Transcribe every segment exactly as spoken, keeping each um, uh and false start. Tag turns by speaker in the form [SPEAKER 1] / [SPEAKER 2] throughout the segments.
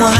[SPEAKER 1] loin.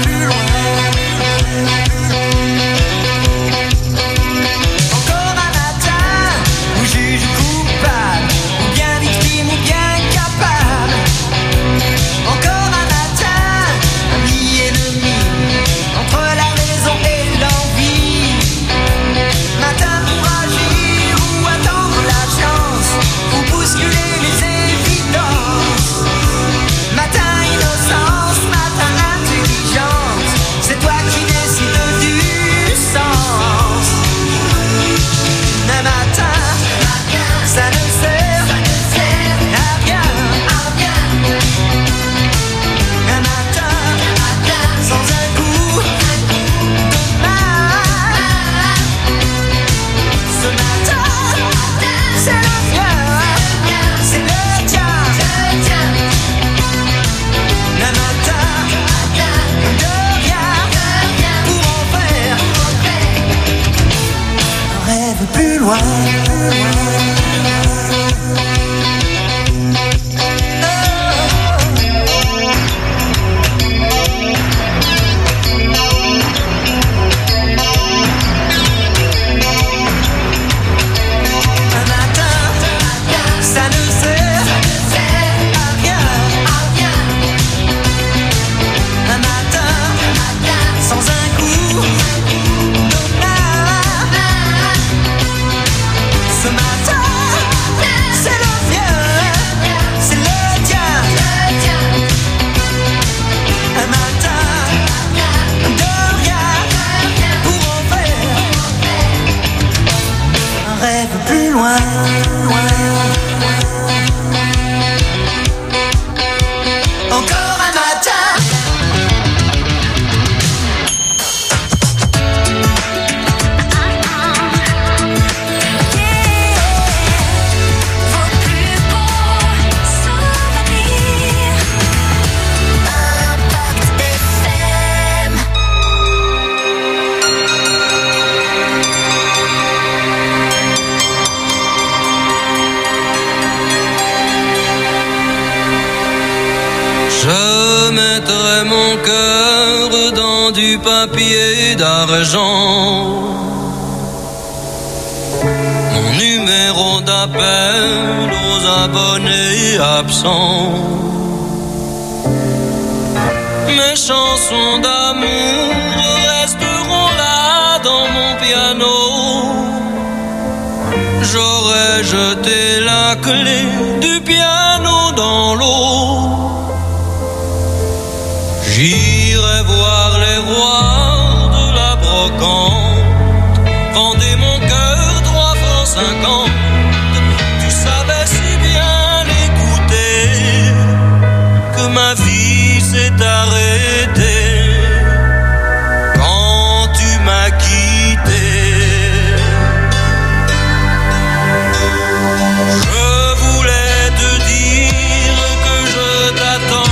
[SPEAKER 1] Encore un matin où juge coupable, ou bien victime ou bien capable. Encore un matin, ami ennemi, entre la raison et l'envie. Matin pour agir ou attendre la chance, ou bousculer les évidences. Matin innocence, matin intelligence, c'est toi qui décides du sens. Un matin, ça ne sert à rien. Un matin, sans un coup de main. Ce matin, c'est le mien, c'est le tien. Un matin, de rien, pour en faire un rêve plus loin. Un matin, ça ne sert à rien. Un matin, sans un coup de main. Ce matin, c'est le mien, c'est le tien. Un matin, de rien, pour en faire un rêve plus loin. Encore un matin.
[SPEAKER 2] Vos plus beaux souvenirs. Impact F M.
[SPEAKER 3] Je mettrai mon cœur dans du papier d'argent, mon numéro d'appel aux abonnés absents, mes chansons d'amour resteront là dans mon piano. J'aurais jeté la clé du piano dans l'eau. J'irai voir les rois de la brocante, vendez mon cœur trois francs cinquante. Tu savais si bien l'écouter que ma vie s'est arrêtée quand tu m'as quitté. Je voulais te dire que je t'attends.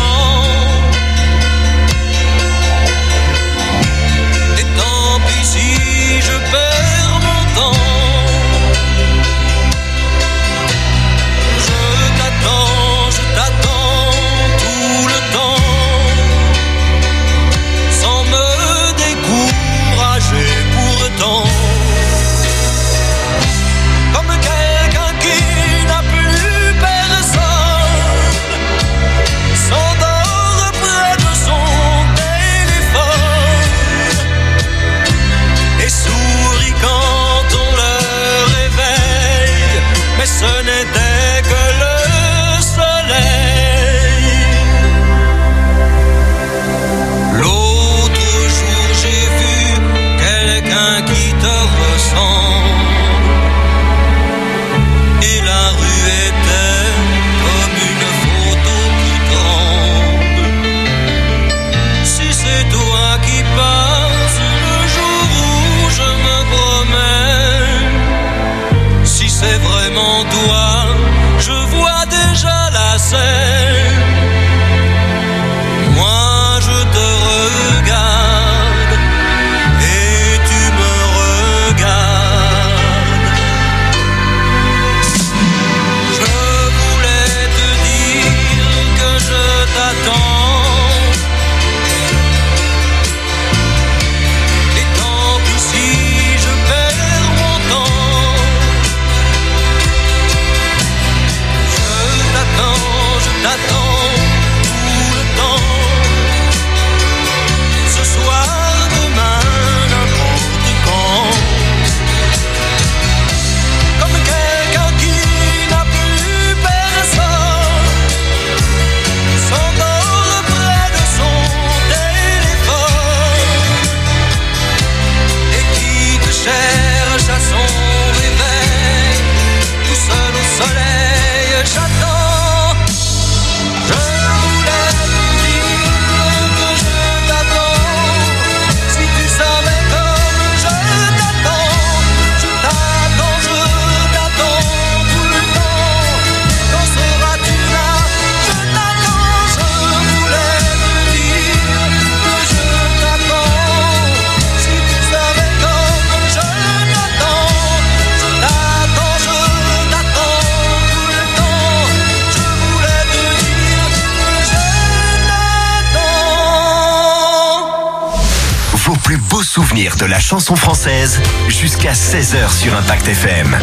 [SPEAKER 4] souvenirs de la chanson française jusqu'à seize heures sur Impact F M.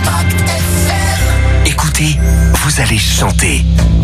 [SPEAKER 4] Écoutez, vous allez chanter.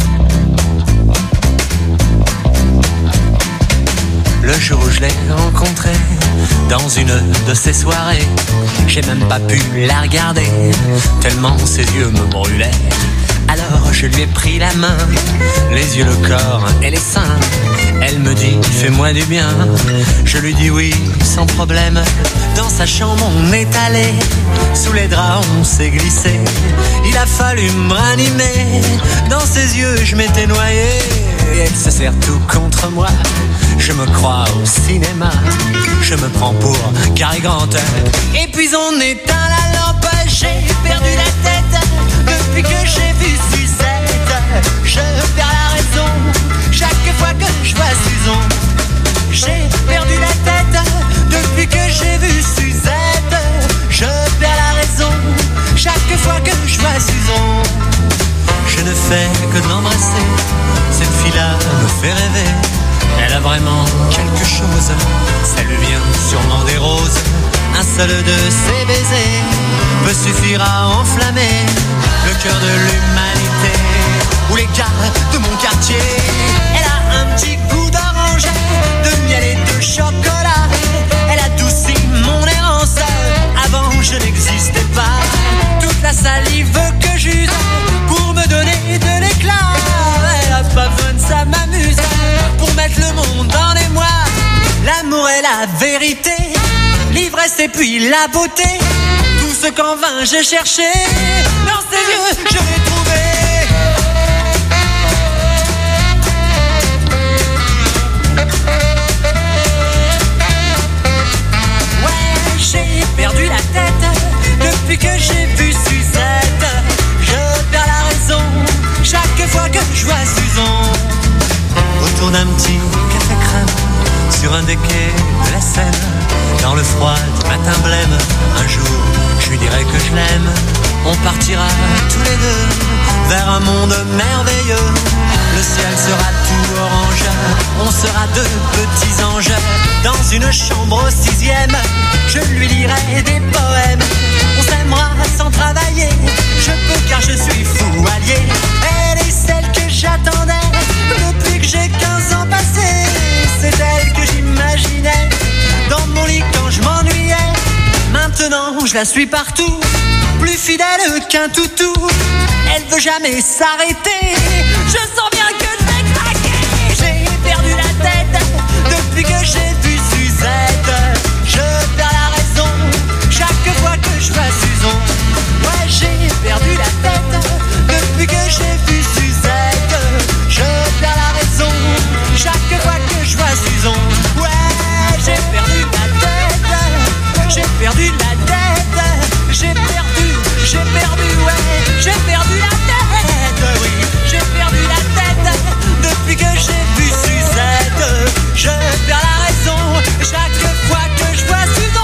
[SPEAKER 3] Le jour où je l'ai rencontrée dans une de ces soirées, j'ai même pas pu la regarder, tellement ses yeux me brûlaient. Alors je lui ai pris la main, les yeux, le corps et les seins. Elle me dit, fais-moi du bien. Je lui dis oui, sans problème. Dans sa chambre on est allé, sous les draps on s'est glissé. Il a fallu me ranimer, dans ses yeux je m'étais noyé. Et elle se serre tout contre moi, je me crois au cinéma. Je me prends pour Cary Grant. Et puis on éteint la lampe, j'ai perdu la tête. Depuis que j'ai vu Suzette, je perds la raison. Chaque fois que je vois Suzon, j'ai perdu la tête. Depuis que j'ai vu Suzette, je perds la raison. Chaque fois que je vois Suzon, je ne fais que de l'embrasser. Cette fille-là me fait rêver. Elle a vraiment quelque chose, ça lui vient sûrement des roses. Un seul de ses baisers peut suffire à enflammer le cœur de l'humanité. Ou les gars de mon quartier. Elle a un petit goût d'orange, de miel et de chocolat. Elle adoucit mon errance, avant je n'existais pas. Toute la salive que j'use pour me donner de l'éclat. Elle a pas besoin de ça, m'amuse pour mettre le monde en émoi. L'amour est la vérité, l'ivresse et puis la beauté. Tout ce qu'en vain j'ai cherché, dans ses yeux je l'ai trouvé. Ouais, j'ai perdu la tête depuis que j'ai vu Suzette. Je perds la raison chaque fois que je vois Suzon. Autour d'un petit café crème, sur un des quais de la Seine, dans le froid du matin blême, un jour je lui dirai que je l'aime. On partira tous les deux vers un monde merveilleux. Le ciel sera tout orange, on sera deux petits anges. Dans une chambre au sixième, je lui lirai des poèmes. On s'aimera sans travailler, je peux car je suis fou allié. Elle est celle que j'attendais depuis que j'ai quinze ans passés. C'est elle que j'imaginais dans mon lit quand je m'ennuyais. Maintenant je la suis partout, plus fidèle qu'un toutou. Elle veut jamais s'arrêter, je sens bien que je vais craquer. J'ai perdu la tête depuis que j'ai vu Suzette. Je perds la raison chaque fois que je vois Suzon. Ouais, j'ai perdu la tête depuis que j'ai vu Suzette. Je perds la raison chaque fois que je vois Suzon. Ouais, j'ai perdu la tête, j'ai perdu la tête, j'ai perdu, j'ai perdu, ouais, j'ai perdu la tête, oui, j'ai perdu la tête depuis que j'ai vu Suzette. Je perds la raison chaque fois que je vois Suzon.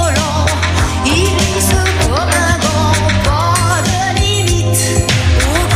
[SPEAKER 2] Il glisse comme un gant, pas de limite.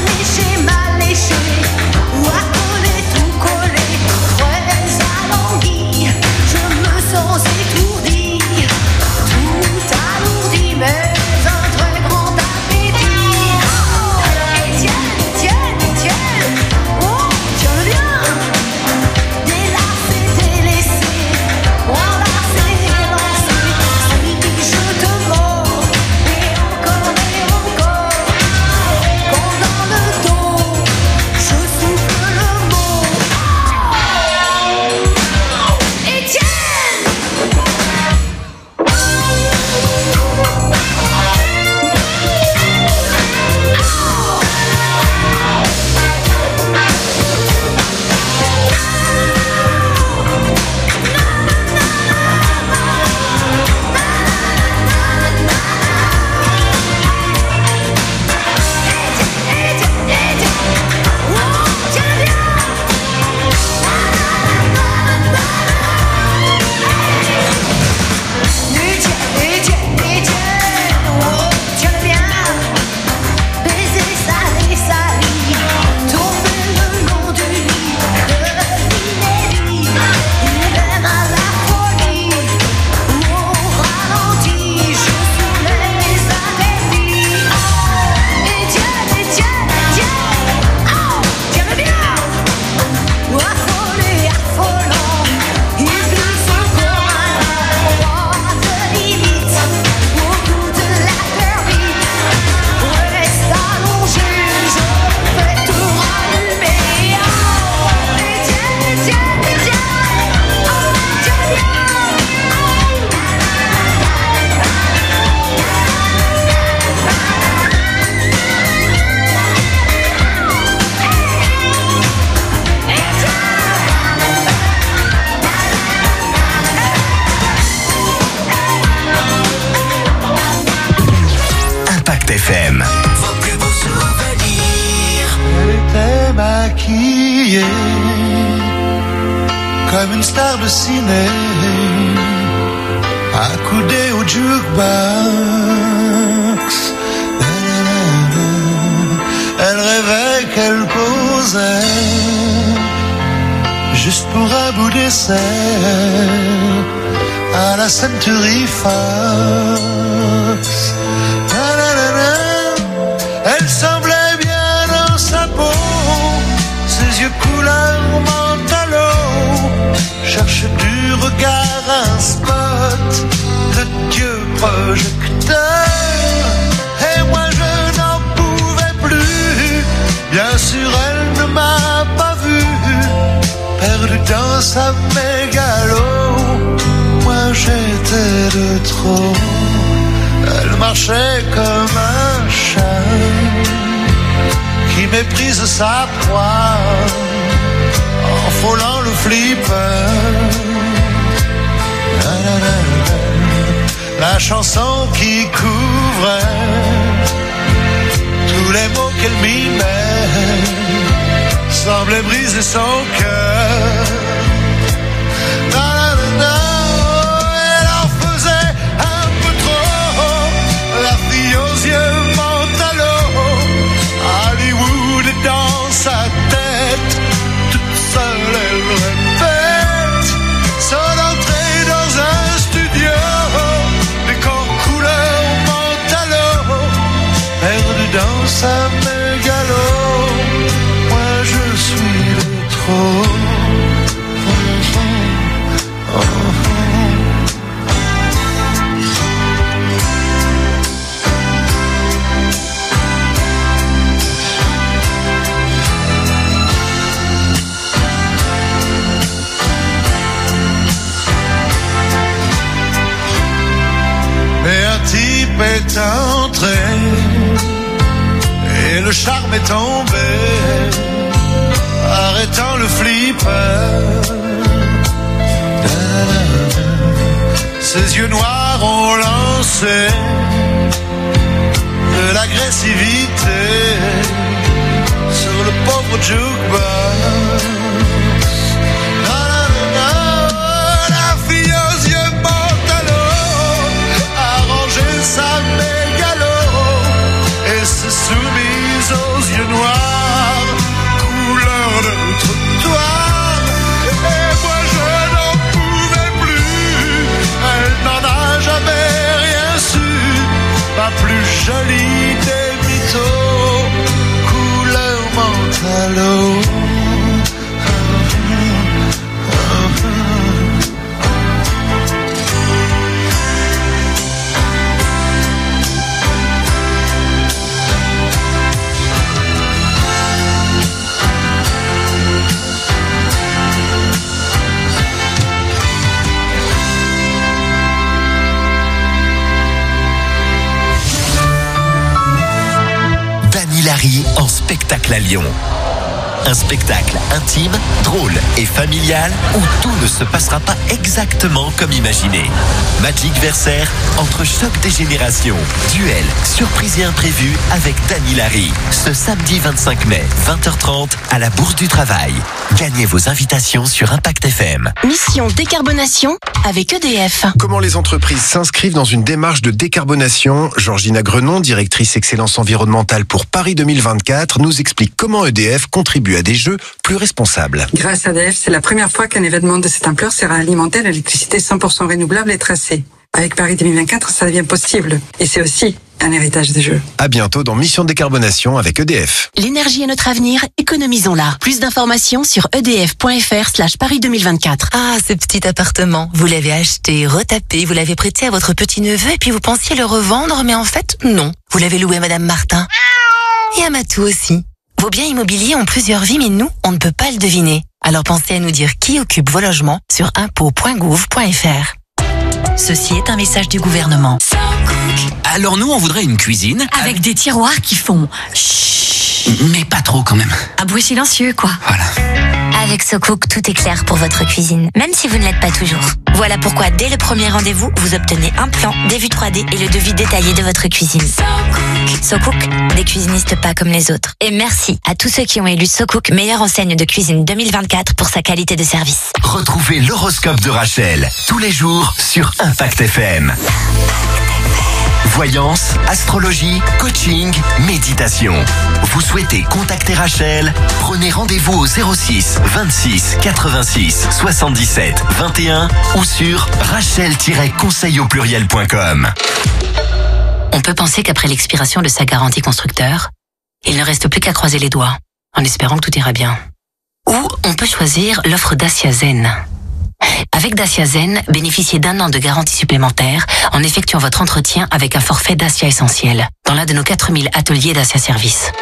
[SPEAKER 1] léché, mal léché, ou à coller, tout coller, fraise alanguie, je me sens étourdie, tout alourdi, mais un très grand appétit. Oh, Étienne, Étienne, Étienne, oh, tiens bien, délacé, délaissé, enlacé, lancé, si je te mords, et encore et encore, quand dans le dos, je souffle le mot. Étienne!
[SPEAKER 4] Impact F M.
[SPEAKER 5] Vos plus beaux souvenirs.
[SPEAKER 6] Elle était maquillée comme une star de ciné, accoudée au jukebox. Elle rêvait qu'elle posait juste pour un bout d'essai à la Century Fox. Elle semblait bien dans sa peau, ses yeux couleur mentalo, cherche du regard un spot de Dieu projecteur. Et moi je n'en pouvais plus, bien sûr elle ne m'a pas vu, perdu dans sa mégalo, moi j'étais de trop. Elle marchait comme un chat qui méprise sa proie en frôlant le flipper. La, la, la, la, la chanson qui couvrait tous les mots qu'elle mimait semblait briser son cœur. La, la, la, la. Dans sa tête, toute seule elle répète son entrée dans un studio, décor couleur mentalo, perdu dans sa mégalo, moi je suis de trop. Oh, oh, oh. Est entré et le charme est tombé, arrêtant le flipper. Ses yeux noirs ont lancé de l'agressivité sur le pauvre jukebox. La fille aux yeux mentalo a rangé sa mégalo et s'est soumise aux yeux noirs.
[SPEAKER 4] spectacle à Lyon. Un spectacle intime, drôle et familial où tout ne se passera pas exactement comme imaginé. Magic Versaire, entre choc des générations, duel, surprise et imprévu avec Dany Larry. Ce samedi vingt-cinq mai, vingt heures trente, à la Bourse du Travail. Gagnez vos invitations sur Impact F M.
[SPEAKER 7] Mission décarbonation avec E D F.
[SPEAKER 8] Comment les entreprises s'inscrivent dans une démarche de décarbonation? Georgina Grenon, directrice excellence environnementale pour Paris deux mille vingt-quatre, nous explique comment E D F contribue à des jeux plus responsables.
[SPEAKER 9] Grâce à E D F, c'est la première fois qu'un événement de cette ampleur sera alimenté à l'électricité cent pour cent renouvelable et tracée. Avec Paris deux mille vingt-quatre, ça devient possible. Et c'est aussi un héritage des jeux.
[SPEAKER 8] À bientôt dans Mission décarbonation avec E D F.
[SPEAKER 7] L'énergie est notre avenir, économisons-la. Plus d'informations sur edf.fr slash Paris deux mille vingt-quatre.
[SPEAKER 10] Ah, ce petit appartement. Vous l'avez acheté, retapé, vous l'avez prêté à votre petit-neveu et puis vous pensiez le revendre, mais en fait, non. Vous l'avez loué à Madame Martin. Et à Matou aussi. Vos biens immobiliers ont plusieurs vies, mais nous, on ne peut pas le deviner. Alors pensez à nous dire qui occupe vos logements sur impôts point gouv point fr. Ceci est un message du gouvernement.
[SPEAKER 11] Alors nous, on voudrait une cuisine
[SPEAKER 12] avec, avec des tiroirs qui font chut,
[SPEAKER 11] mais pas trop quand même.
[SPEAKER 12] Un bruit silencieux, quoi.
[SPEAKER 11] Voilà.
[SPEAKER 13] Avec SoCook, tout est clair pour votre cuisine, même si vous ne l'êtes pas toujours. Voilà pourquoi, dès le premier rendez-vous, vous obtenez un plan, des vues trois D et le devis détaillé de votre cuisine. SoCook, des cuisinistes pas comme les autres. Et merci à tous ceux qui ont élu SoCook meilleure enseigne de cuisine deux mille vingt-quatre pour sa qualité de service.
[SPEAKER 4] Retrouvez l'horoscope de Rachel tous les jours sur Impact F M. Voyance, astrologie, coaching, méditation. Vous souhaitez contacter Rachel? Prenez rendez-vous au zéro six vingt-six quatre-vingt-six soixante-dix-sept vingt et un ou sur rachel tiret conseil au pluriel point com.
[SPEAKER 10] On peut penser qu'après l'expiration de sa garantie constructeur, il ne reste plus qu'à croiser les doigts, en espérant que tout ira bien. Ou on peut choisir l'offre Dacia Zen. Avec Dacia Zen, bénéficiez d'un an de garantie supplémentaire en effectuant votre entretien avec un forfait Dacia Essentiel dans l'un de nos quatre mille ateliers Dacia Service.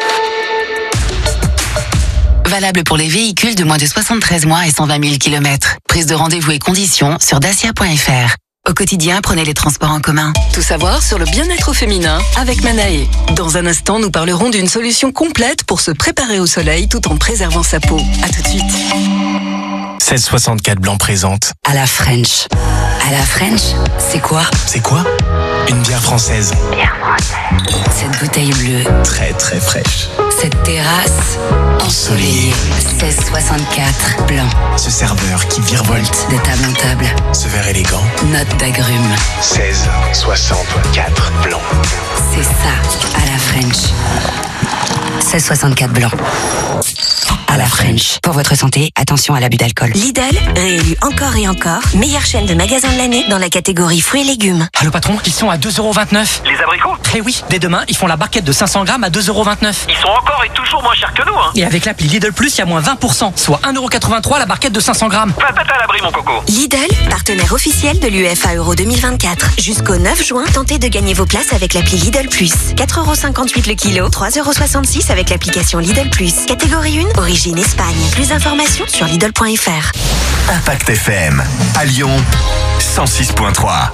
[SPEAKER 10] Valable pour les véhicules de moins de soixante-treize mois et cent vingt mille kilomètres. Prise de rendez-vous et conditions sur dacia point fr. Au quotidien, prenez les transports en commun.
[SPEAKER 7] Tout savoir sur le bien-être féminin avec Manae. Dans un instant, nous parlerons d'une solution complète pour se préparer au soleil tout en préservant sa peau. À tout de suite.
[SPEAKER 14] seize soixante-quatre Blanc présente.
[SPEAKER 10] À la French. À la French, c'est quoi?
[SPEAKER 14] C'est quoi? Une bière française.
[SPEAKER 10] Bière française. Cette bouteille bleue.
[SPEAKER 14] Très très fraîche.
[SPEAKER 10] Cette terrasse ensoleillée. seize soixante-quatre Blanc.
[SPEAKER 14] Ce serveur qui virevolte
[SPEAKER 10] de table en table.
[SPEAKER 14] Ce verre élégant.
[SPEAKER 10] Note d'agrumes.
[SPEAKER 14] seize soixante-quatre Blanc.
[SPEAKER 10] C'est ça, à la French. seize soixante-quatre Blanc. À la French. Pour votre santé, attention à l'abus d'alcool.
[SPEAKER 13] Lidl, réélu encore et encore, meilleure chaîne de magasins de l'année dans la catégorie fruits et légumes.
[SPEAKER 15] Allô patron, ils sont à deux euros vingt-neuf.
[SPEAKER 16] Les abricots?
[SPEAKER 15] Eh oui, dès demain, ils font la barquette de cinq cents grammes à deux euros vingt-neuf.
[SPEAKER 16] Ils sont encore et toujours moins chers que nous, hein.
[SPEAKER 15] Et avec l'appli Lidl Plus, il y a moins vingt pour cent, soit un euro quatre-vingt-trois la barquette de cinq cents grammes.
[SPEAKER 16] Pas tête à l'abri, mon coco.
[SPEAKER 13] Lidl, partenaire officiel de l'U E F A Euro deux mille vingt-quatre. Jusqu'au neuf juin, tentez de gagner vos places avec l'appli Lidl Plus. quatre euros cinquante-huit le kilo, trois euros soixante-six avec l'application Lidl Plus. Catégorie un, origine Espagne. Plus d'informations sur Lidl point fr.
[SPEAKER 4] Impact F M, à Lyon, cent six point trois.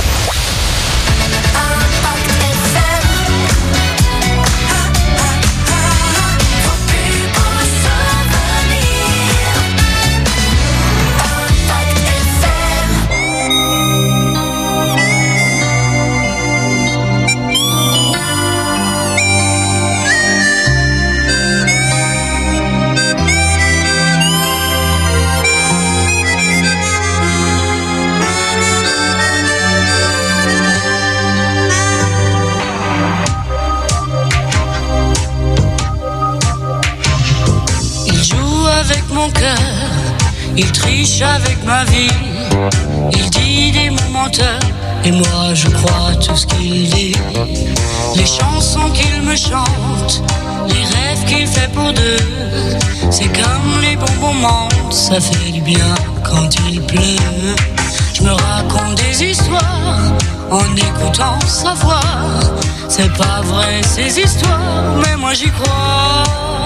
[SPEAKER 17] Mon cœur, il triche avec ma vie, il dit des mots menteurs, et moi je crois tout ce qu'il dit. Les chansons qu'il me chante, les rêves qu'il fait pour deux, c'est comme les bons moments, ça fait du bien quand il pleut. Je me raconte des histoires en écoutant sa voix, c'est pas vrai ces histoires, mais moi j'y crois.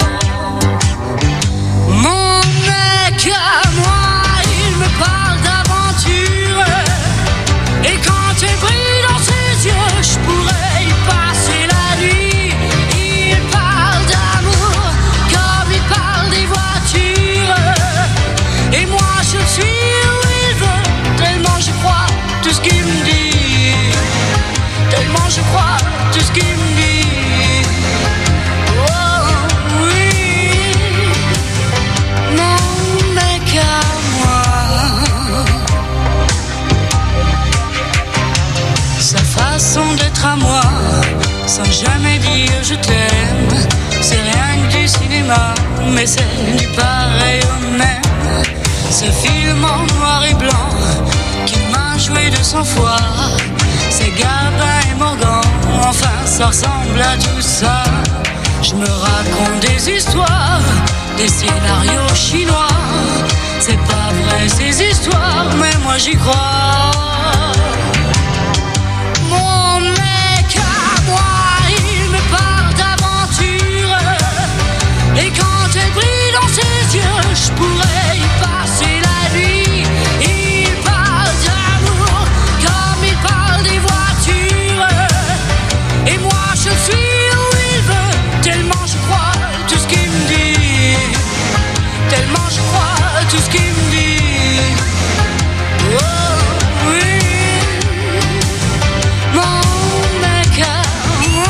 [SPEAKER 17] Mon mec à moi, il me parle d'aventure, et quand tu brilles dans ses yeux, je pourrais y passer la nuit. Il parle d'amour mais c'est du pareil au même. Ce film en noir et blanc qui m'a joué de sang froid. C'est Gabin et Morgan, enfin ça ressemble à tout ça. Je me raconte des histoires, des scénarios chinois. C'est pas vrai ces histoires, mais moi j'y crois. Mon mec à moi, il me parle d'aventure. Et quand elle brille dans ses yeux, je pourrais y passer la nuit. Il parle d'amour comme il parle des voitures. Et moi je suis où il veut, tellement je crois tout ce qu'il me dit. Tellement je crois tout ce qu'il me dit. Oh oui, mon mec à moi.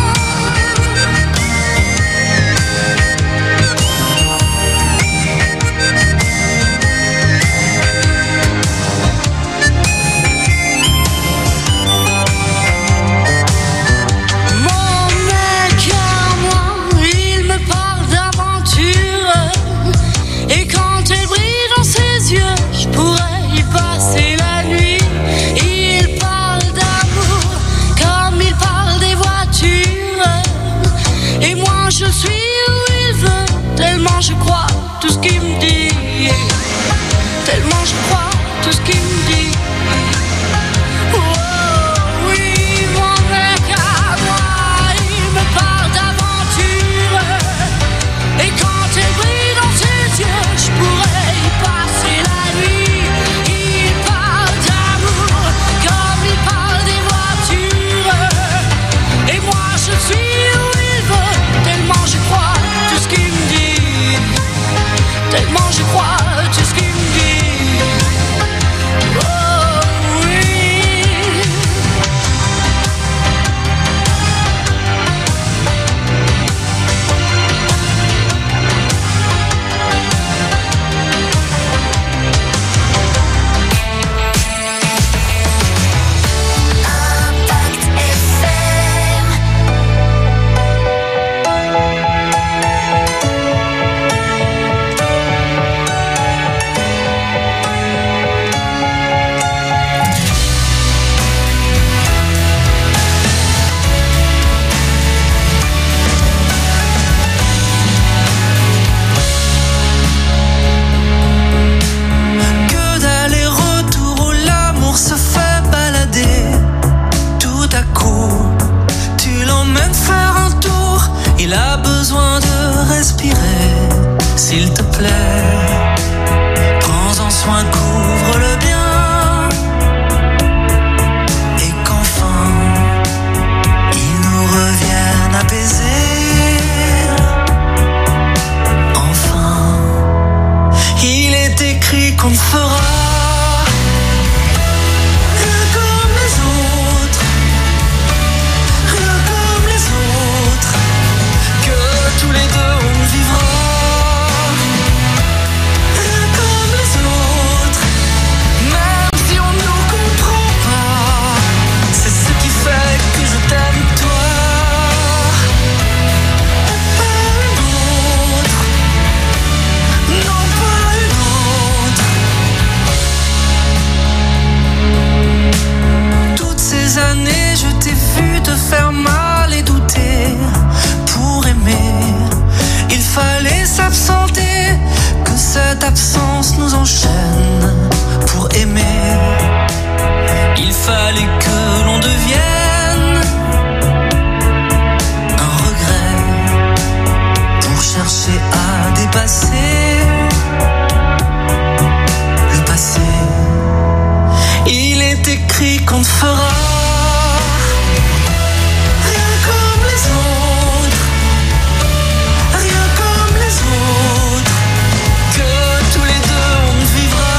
[SPEAKER 17] Mon mec à moi, il me parle d'aventure. Et quand elle brille dans ses yeux, je pourrais y passer la nuit. Il parle d'amour comme il parle des voitures. Et moi je suis où il veut, tellement je crois tout ce qu'il me dit. Tellement je crois tout ce qu'il me dit. Oh oui, mon mec à moi, il me parle d'aventure. Et quand elle brille dans ses yeux, je pourrais y passer la nuit. Il parle d'amour comme il parle des voitures. Et moi je suis où il veut, tellement je crois tout ce qu'il me dit. Tellement je crois tout ce qu'il me dit. Oh oui.
[SPEAKER 5] Que d'aller-retour où l'amour se fait balader. Tout à coup, tu l'emmènes faire un tour. Il a besoin de respirer. S'il te plaît, prends-en soin, couvre-le bien. Et qu'enfin, il nous revienne apaisé. Enfin, il est écrit qu'on ne fera rien comme les autres, rien comme les autres, que tous les deux on vivra rien comme les autres, même si on nous comprend pas. C'est ce qui fait que je t'aime toi, et pas une autre. Non, pas une autre. Toutes ces années, je t'ai vu te faire mal et douter. Pour aimer, il fallait s'absenter. Que cette absence nous enchaîne. Pour aimer, il fallait que l'on devienne un regret. Pour chercher à dépasser le passé. Il est écrit qu'on ne fera rien comme les autres, rien comme les autres, que tous les deux on vivra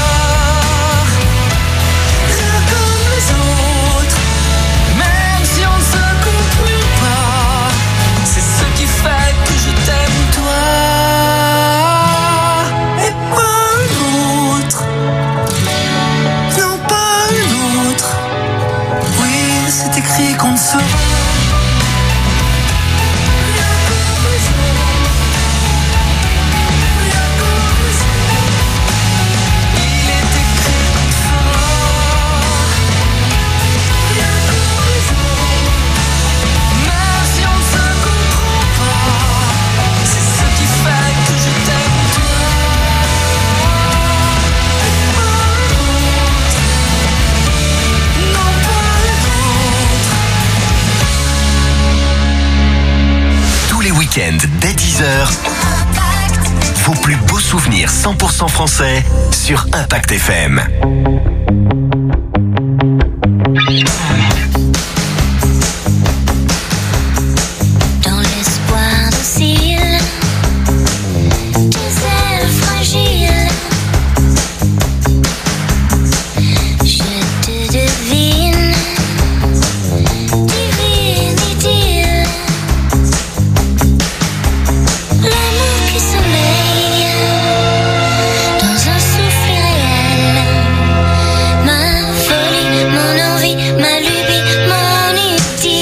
[SPEAKER 5] rien comme les autres, même si on ne se comprend pas. C'est ce qui fait que je t'aime toi.
[SPEAKER 4] week-end dès dix heures, vos plus beaux souvenirs cent pour cent français sur Impact F M.
[SPEAKER 2] Dans l'espoir docile, tes ailes fragiles, je te devine, divine idylle, l'amour qui sommeille dans un souffle irréel, ma folie, mon envie, ma lubie, mon utile.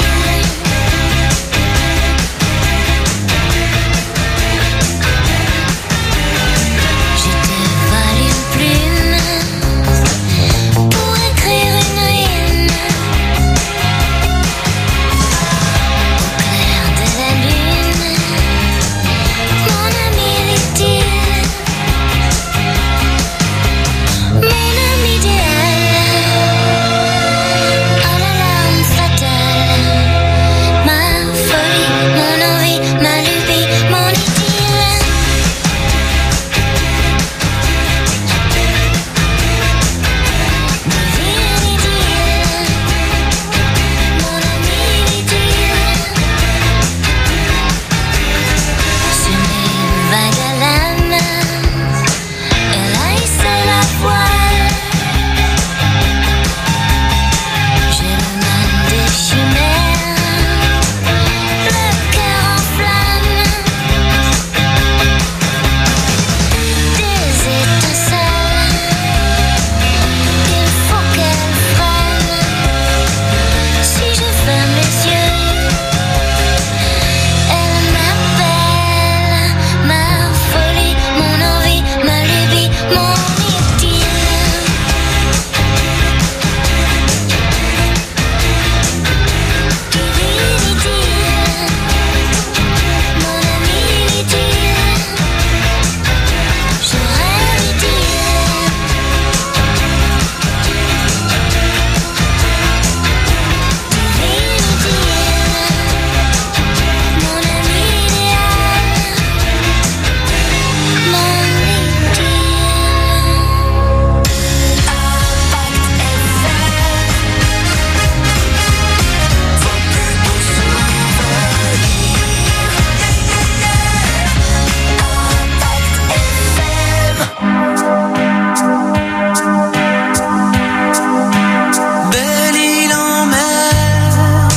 [SPEAKER 2] Je te vole une plume pour écrire une rime au clair de la lune, mon ami little, mon ami idéal, à la larme fatale, ma folie, mon envie, ma lubie, mon idylle. Divine idylle, mon ami idylle. Sur mes vagues à l'âme, elle haïssait la voile. J'ai le mal des chimères, le cœur en flamme, des étincelles, il faut qu'elle frêne. Si je ferme les yeux, elle m'appelle, ma folie, mon envie, ma lubie, mon idylle. Divine idylle, mon ami idylle, je rêve idylle. Divine idylle, mon ami idéal, mon idylle.
[SPEAKER 5] Belle île en mer,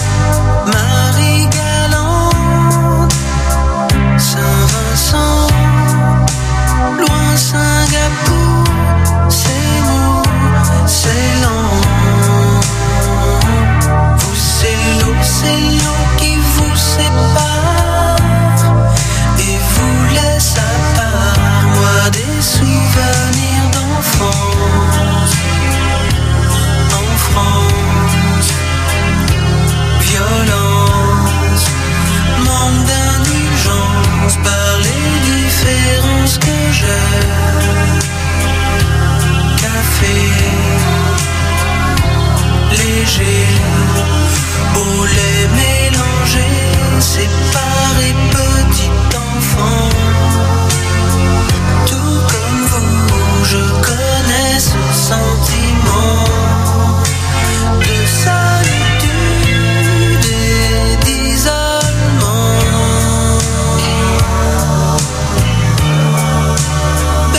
[SPEAKER 5] Marie-Galante, Saint-Vincent, loin Singapour, c'est mou, c'est lent. Vous, c'est l'eau, c'est l'eau qui vous sépare et vous laisse à part. Moi, des souvenirs d'enfance. En France, violence, manque d'indulgence par les différences que j'ai. Café, léger, au lait mélangé, séparé, petit enfant. Tout comme vous, je connais ce sentiment de solitude et d'isolement.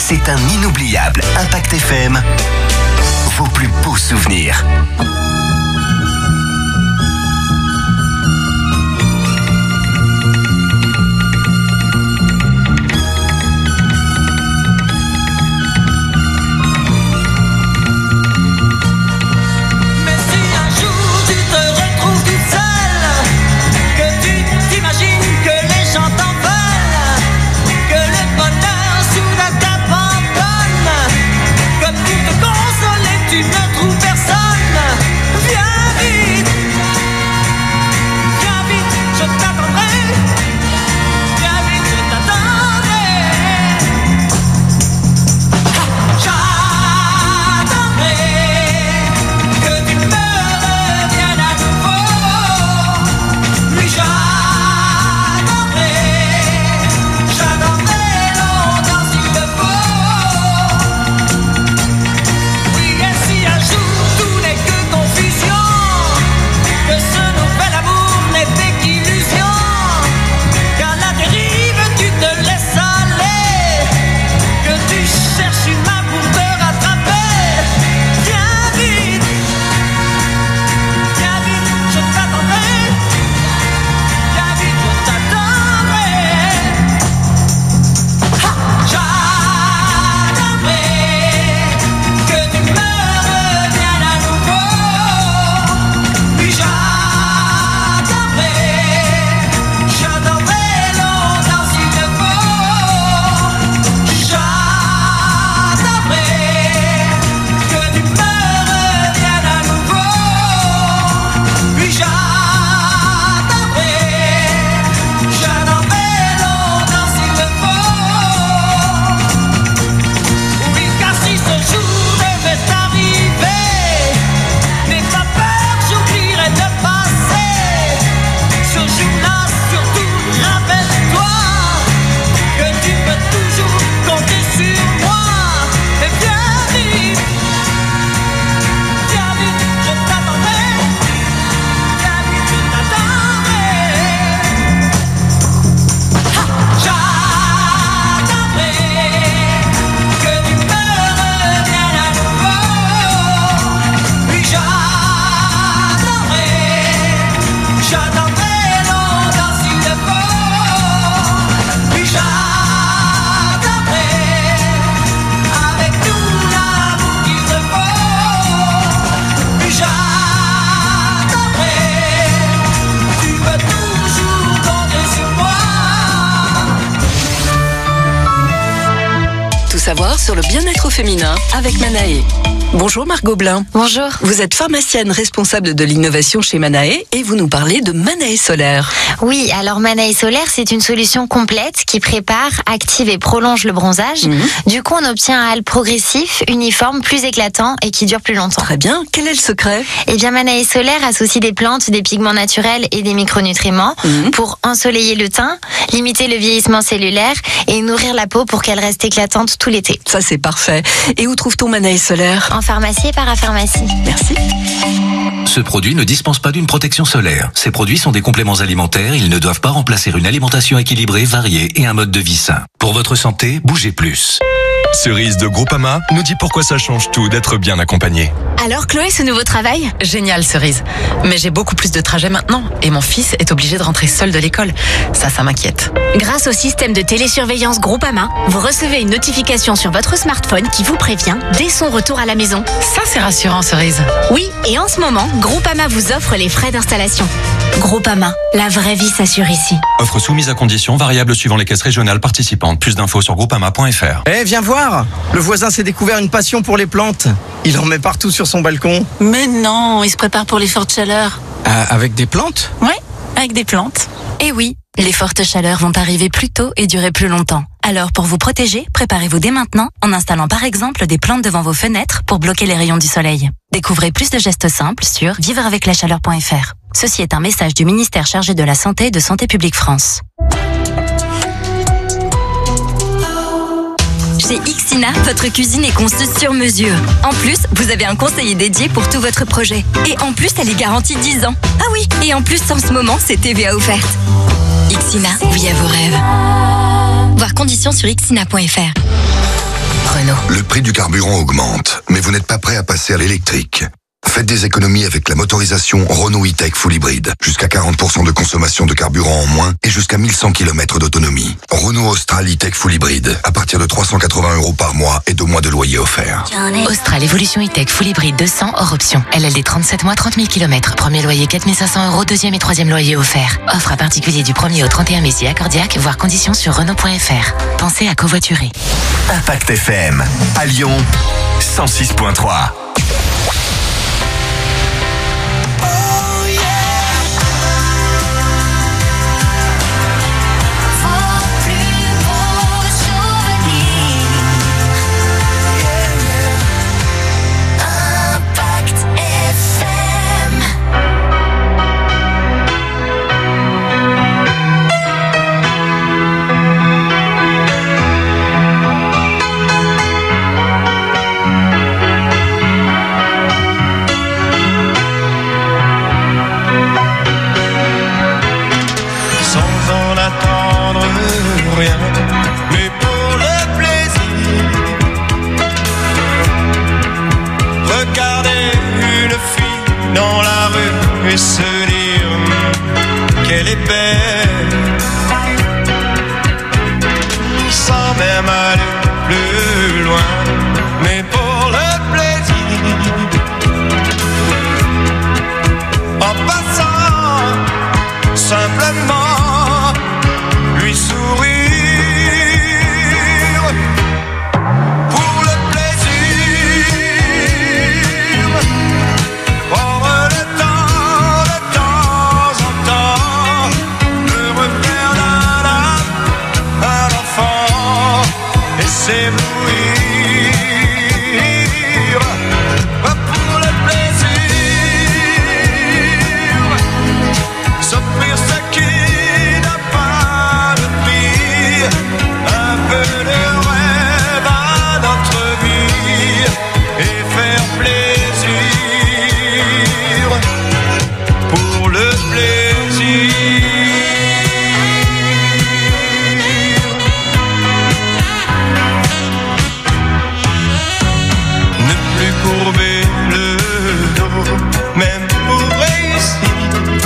[SPEAKER 4] c'est un inoubliable. Impact F M, vos plus beaux souvenirs.
[SPEAKER 7] Savoir sur le bien-être féminin avec Manae. Bonjour Margot Blin.
[SPEAKER 13] Bonjour.
[SPEAKER 7] Vous êtes pharmacienne responsable de l'innovation chez Manae et vous nous parlez de Manae Solaire.
[SPEAKER 13] Oui, alors Manae Solaire, c'est une solution complète qui prépare, active et prolonge le bronzage. Mmh. Du coup, on obtient un hâle progressif, uniforme, plus éclatant et qui dure plus longtemps.
[SPEAKER 7] Très bien. Quel est le secret?
[SPEAKER 13] Eh bien, Manae Solaire associe des plantes, des pigments naturels et des micronutriments mmh. pour ensoleiller le teint, limiter le vieillissement cellulaire et nourrir la peau pour qu'elle reste éclatante tout l'été.
[SPEAKER 7] Ça, c'est parfait. Et où trouve-t-on Manae Solaire?
[SPEAKER 13] En pharmacie et parapharmacie.
[SPEAKER 7] Merci.
[SPEAKER 11] Ce produit ne dispense pas d'une protection solaire. Ces produits sont des compléments alimentaires. Ils ne doivent pas remplacer une alimentation équilibrée, variée et un mode de vie sain. Pour votre santé, bougez plus.
[SPEAKER 18] Cerise de Groupama nous dit pourquoi ça change tout d'être bien accompagné.
[SPEAKER 12] Alors Chloé, ce nouveau travail?
[SPEAKER 19] Génial Cerise. Mais j'ai beaucoup plus de trajets maintenant et mon fils est obligé de rentrer seul de l'école. Ça, ça m'inquiète.
[SPEAKER 12] Grâce au système de télésurveillance Groupama, vous recevez une notification sur votre smartphone qui vous prévient dès son retour à la maison.
[SPEAKER 19] Ça, c'est rassurant Cerise.
[SPEAKER 12] Oui, et en ce moment, Groupama vous offre les frais d'installation. Groupama, la vraie vie s'assure ici.
[SPEAKER 18] Offre soumise à conditions, variable suivant les caisses régionales participantes. Plus d'infos sur groupama point f r.
[SPEAKER 20] Eh, hey, viens voir! Le voisin s'est découvert une passion pour les plantes. Il en met partout sur son balcon.
[SPEAKER 19] Mais non, il se prépare pour les fortes chaleurs.
[SPEAKER 20] Euh, avec des plantes?
[SPEAKER 19] Oui, avec des plantes.
[SPEAKER 21] Et oui, les fortes chaleurs vont arriver plus tôt et durer plus longtemps. Alors pour vous protéger, préparez-vous dès maintenant en installant par exemple des plantes devant vos fenêtres pour bloquer les rayons du soleil. Découvrez plus de gestes simples sur vivre avec la chaleur point f r. Ceci est un message du ministère chargé de la Santé et de Santé publique France.
[SPEAKER 22] Chez Ixina, votre cuisine est conçue sur mesure. En plus, vous avez un conseiller dédié pour tout votre projet. Et en plus, elle est garantie dix ans. Ah oui, et en plus, en ce moment, c'est T V A offerte. Ixina, oui à vos rêves. Voir conditions sur ixina point f r.
[SPEAKER 10] Renault.
[SPEAKER 1] Le prix du carburant augmente, mais vous n'êtes pas prêt à passer à l'électrique. Faites des économies avec la motorisation Renault E-Tech Full Hybrid. Jusqu'à quarante pour cent de consommation de carburant en moins et jusqu'à mille cent kilomètres d'autonomie. Renault Austral E-Tech Full Hybrid. À partir de trois cent quatre-vingts euros par mois et deux mois de loyer offert.
[SPEAKER 10] Austral Evolution E-Tech Full Hybrid deux cents hors option. L L D trente-sept mois, trente mille kilomètres. Premier loyer quatre mille cinq cents euros. Deuxième et troisième loyer offert. Offre à particulier du premier au trente et un mai si accordiaque. Voir conditions sur Renault point F R. Pensez à covoiturer.
[SPEAKER 4] Impact F M. À Lyon, cent six point trois.
[SPEAKER 6] Mais pour le plaisir, regarder une fille dans la rue et se dire qu'elle est belle, sans même aller plus loin. Mais pour le plaisir, en passant simplement lui sourire. S'éblouir pour le plaisir, s'offrir ce qui n'a pas de prix, un peu de rêve à notre vie et faire plaisir pour le plaisir. Courber le dos, même pour réussir.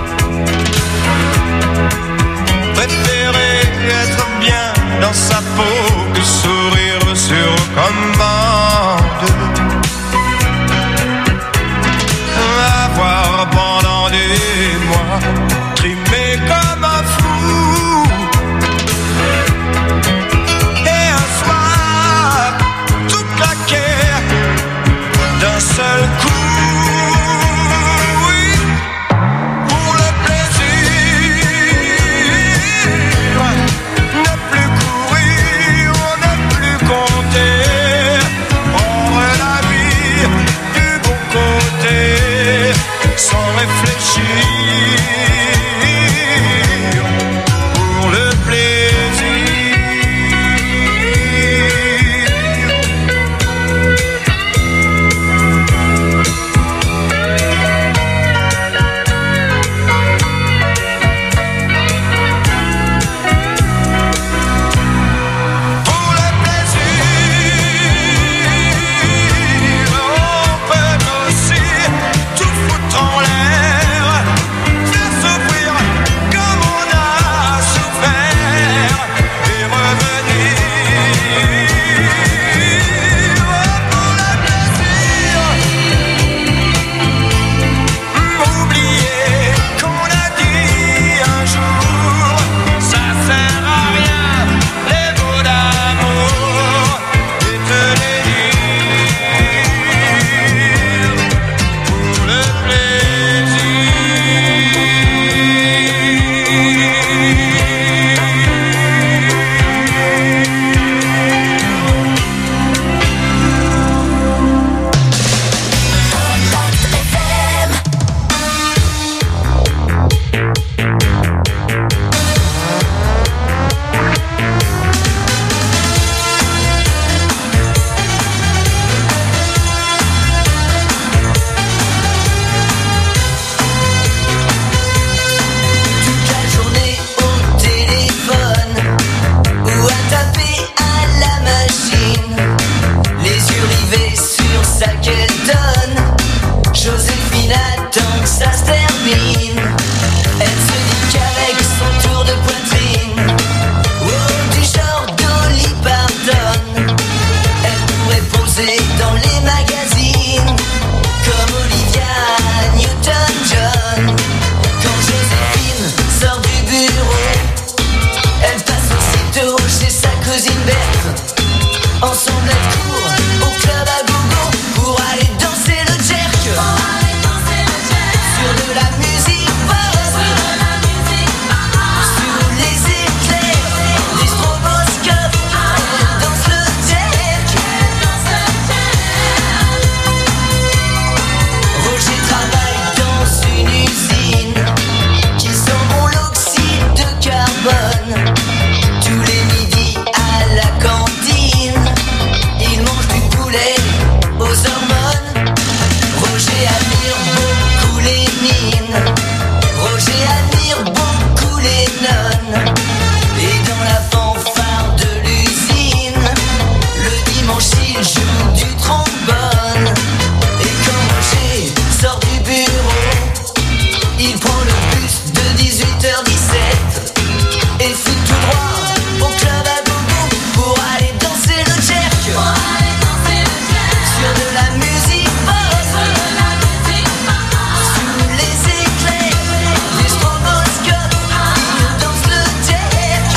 [SPEAKER 6] Préférer être bien dans sa peau que sourire sur commande. Avoir pendant des mois trimé comme un fou. Et un soir, tout claqué d'un seul coup, oui, pour le plaisir, ne plus courir, ne plus compter
[SPEAKER 3] posée dans les magazines, comme Olivia Newton-John. Quand Joséphine sort du bureau, elle passe aussitôt chez sa cousine Berthe. Ensemble elles courent au club à gogo pour aller danser le jerk. Sur de la musique pop, sous les éclairs des stroboscopes, elles dansent le jerk. Roger travaille dans une usine qui sent bon l'oxyde de carbone. Tous les midis à la cantine, il mange du poulet aux hormones. Roger admire beaucoup les mines, Roger admire beaucoup les nonnes. Et dans la fanfare de l'usine, le dimanche il joue du trombone. Et quand Roger sort du bureau, il prend le bus de dix-huit heures dix-sept et file tout droit au club à gogo pour aller danser le jerk. Sur de la musique pop, sous les éclairs des stroboscopes, il danse le jerk.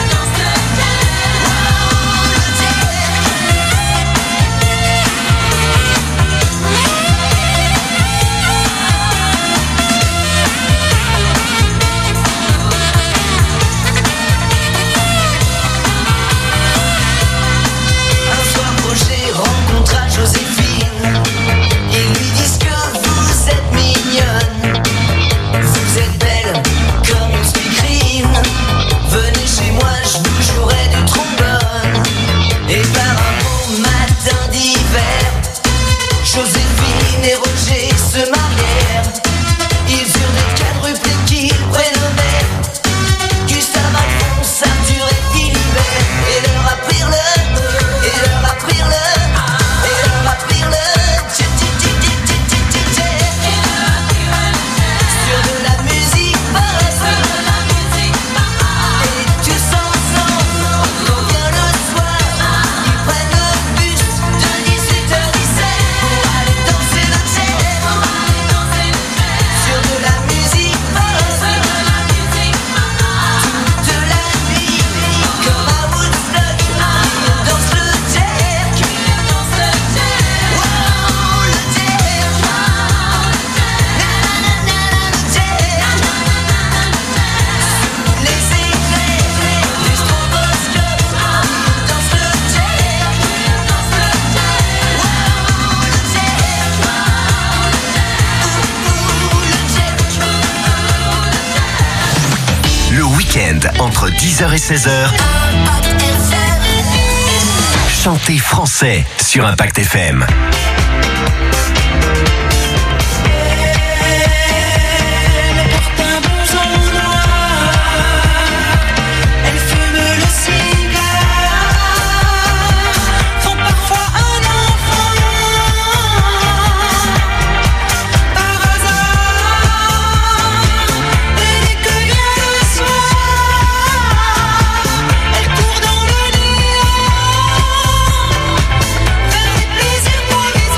[SPEAKER 3] Un soir Roger rencontra Joséphine. Ils lui disent que vous êtes mignonne, vous êtes belle comme une speakerine. Venez chez moi, je vous jouerai du trombone. Et par un beau matin d'hiver, Joséphine et Roger se marièrent. Ils eurent des quadruplés qu'ils prénommaient Gustave, Alphonse, Arthur et Philibert. Et leur apprirent le, et leur apprirent le, et leur apprirent le tchè, tchè, tchè, tchè, tchè, tchè, tchè, tchè. Sur de la musique pop, et tous ensemble, quand vient le soir, ils prennent le bus de dix-huit heures dix-sept pour aller danser le jerk. Sur de la musique pop, toute la nuit, comme à Woodstock, ils dansent le jerk. Wow, le jerk. Nanana, le jerk. Sous les éclairs des stroboscopes, ils dansent le jerk. Wow, le jerk.
[SPEAKER 4] Le week-end entre dix heures et seize heures. Chantez français sur Impact F M.
[SPEAKER 5] Elle fume le cigare, font parfois un enfant par hasard. Et dès que vient le soir, elle court dans le néant vers les plaisirs provisoires.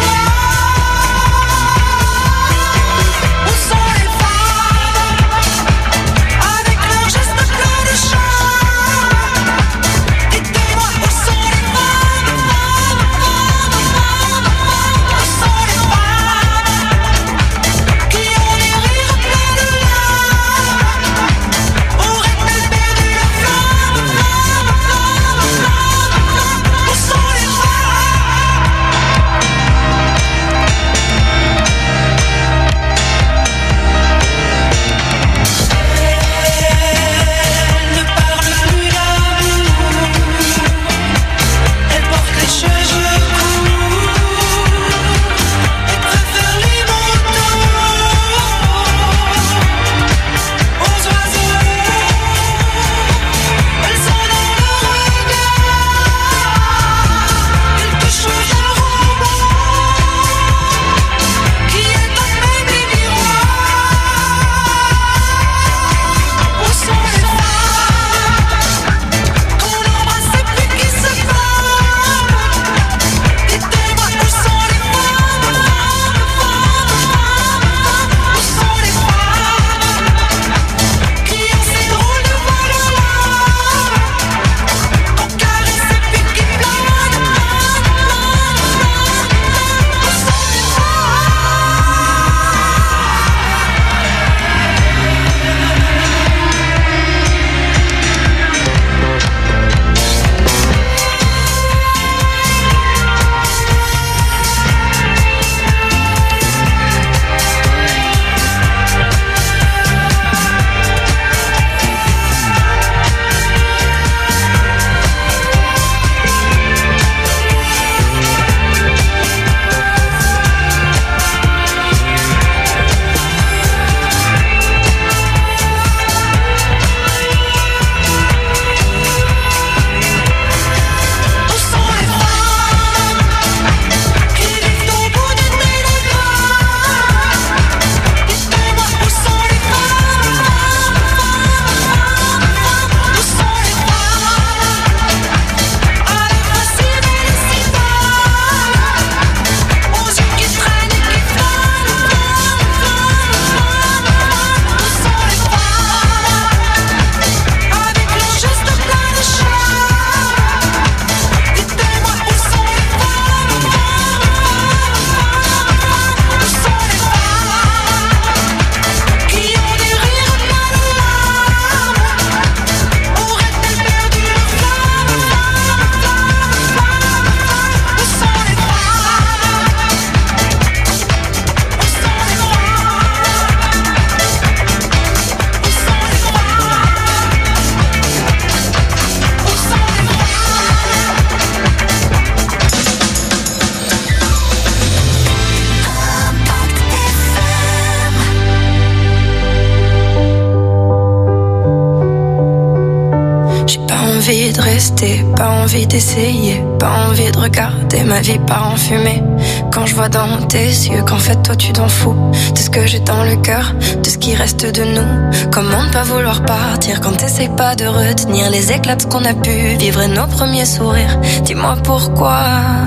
[SPEAKER 8] d'écouter, pas envie d'essayer, pas envie de regarder ma vie part en fumée. Quand je vois dans tes yeux qu'en fait toi tu t'en fous de ce que j'ai dans le cœur, de ce qui reste de nous. Comment ne pas vouloir partir quand t'essayes pas de retenir les éclats de ce qu'on a pu vivre et nos premiers sourires. Dis-moi pourquoi.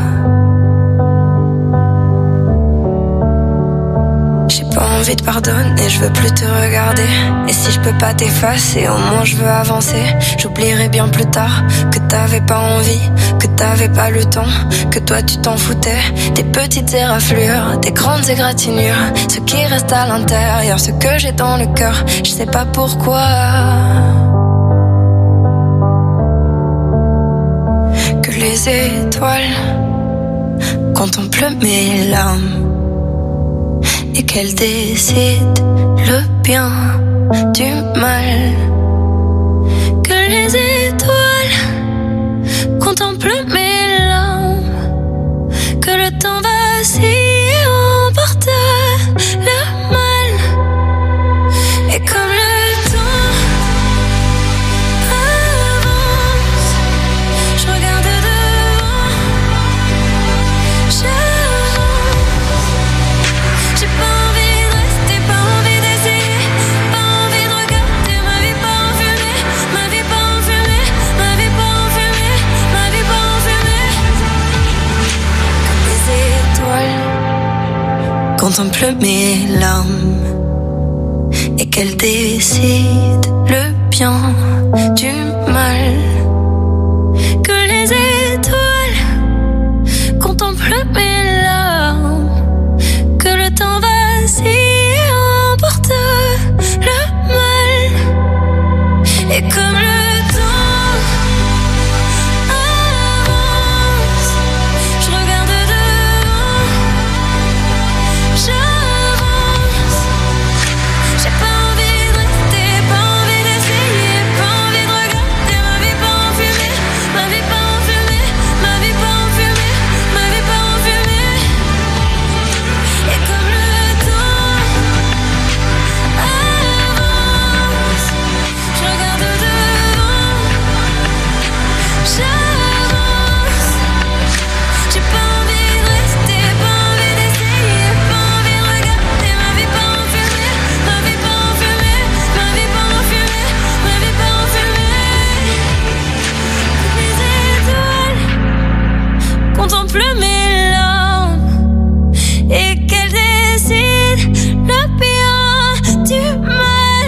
[SPEAKER 8] J'ai pas envie de pardonner, je veux plus te regarder. Et si je peux pas t'effacer, au moins je veux avancer. J'oublierai bien plus tard que t'avais pas envie, que t'avais pas le temps, que toi tu t'en foutais. Des petites éraflures, des grandes égratignures, ce qui reste à l'intérieur, ce que j'ai dans le cœur, je sais pas pourquoi. Que les étoiles contemplent mes larmes et qu'elle décide le bien du mal. Que les étoiles contemplent mes larmes, que le temps vacille emporte le mal. Et comme le temps avance, je regarde devant, j'avance. J'ai pas envie de rester, pas envie d'essayer, pas envie de regarder ma vie pas en fumée, ma vie pas en fumée, ma vie pas en fumée, ma vie pas en fumée. Comme les étoiles contemplent mes larmes et qu'elles décident le bien du mal. Que les étoiles contemplent mes larmes, que le temps vacille emporte le mal. Et comme le temps avance, je regarde devant, j'avance. J'ai pas envie de rester, pas envie d'essayer, pas envie de regarder ma vie pas en fumée, ma vie pas en fumée, ma vie pas en fumée, ma vie pas en fumée. Et comme le temps avance, je regarde devant, j'avance. J'ai pas envie de rester, pas envie d'essayer, pas envie de regarder ma vie pas en fumée, ma vie pas en fumée, ma vie pas en fumée, ma vie pas en fumée. Les étoiles contemplent mes larmes et qu'elles décident le bien du mal.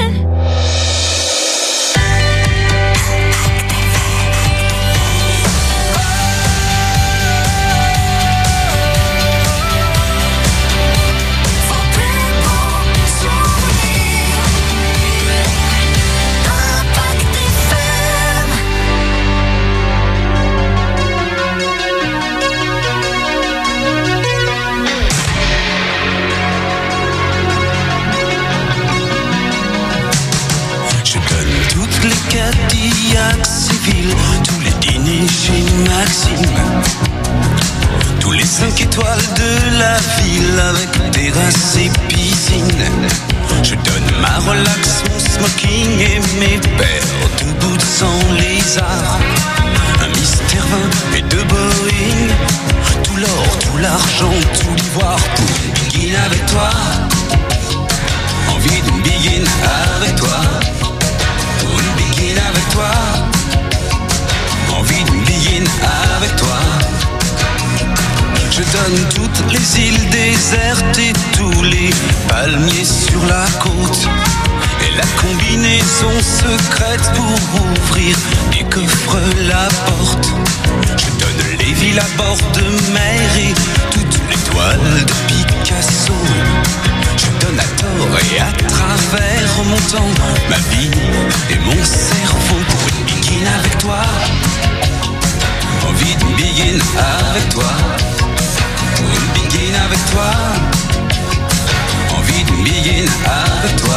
[SPEAKER 6] Je donne toutes les Cadillacs civiles, tous les dîners chez Maxime, tous les cinq étoiles de la ville avec terrasse et piscine. Je donne ma relax, mon smoking et mes paires de boots sans lézard, un mystère vingt et deux Boeing, tout l'or, tout l'argent, tout l'ivoire pour une begin avec toi. Envie d'une begin avec toi, pour une begin avec toi. Envie d'une begin avec toi. Je donne toutes les îles désertes et tous les palmiers sur la côte, et la combinaison secrète pour ouvrir des coffres la porte. Je donne les villes à bord de mer et toutes les toiles de Picasso. Je donne à tort et à travers mon temps, ma vie et mon cerveau pour une begin avec toi. Envie d'une begin avec toi, pour une begin avec toi. Envie d'une begin avec toi.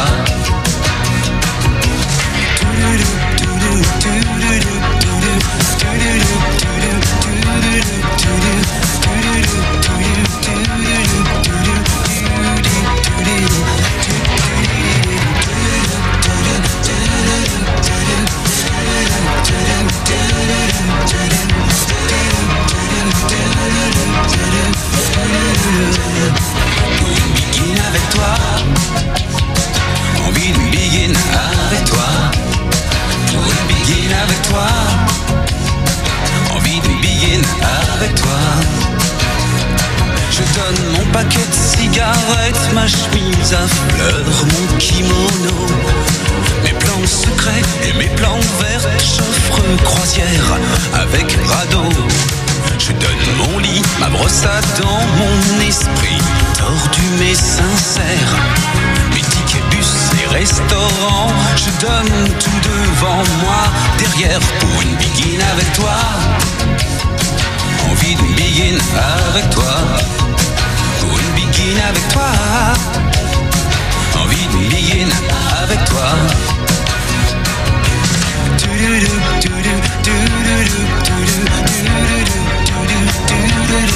[SPEAKER 6] ma chemise à fleurs, mon kimono, mes plans secrets et mes plans verts, j'offre croisière avec radeau. Je donne mon lit, ma brosse à dents, mon esprit tordu mais sincère. Mes tickets bus et restaurants, je donne tout devant moi, derrière pour une biguine avec toi. Envie d'une biguine avec toi, pour une biguine avec toi. Envie d'une biguine avec toi. Du-du-du, du-du, du-du-du, du-du, du-du, du-du, du-du.